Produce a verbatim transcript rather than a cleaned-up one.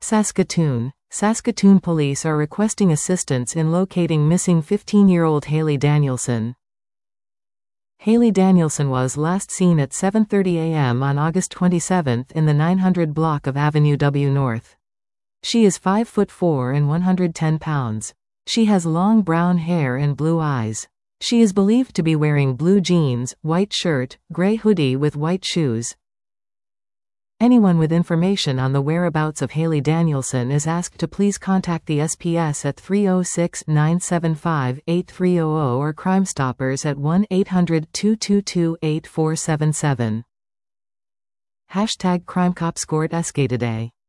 Saskatoon. Saskatoon police are requesting assistance in locating missing fifteen-year-old Haley Danielson. Haley Danielson was last seen at seven thirty a m on August twenty-seventh in the nine hundred block of Avenue W North. She is five foot four and one hundred ten pounds. She has long brown hair and blue eyes. She is believed to be wearing blue jeans, white shirt, gray hoodie with white shoes. Anyone with information on the whereabouts of Haley Danielson is asked to please contact the S P S at three oh six, nine seven five, eight three hundred or Crime Stoppers at one eight hundred, two two two, eight four seven seven. Hashtag CrimeCopScored Today.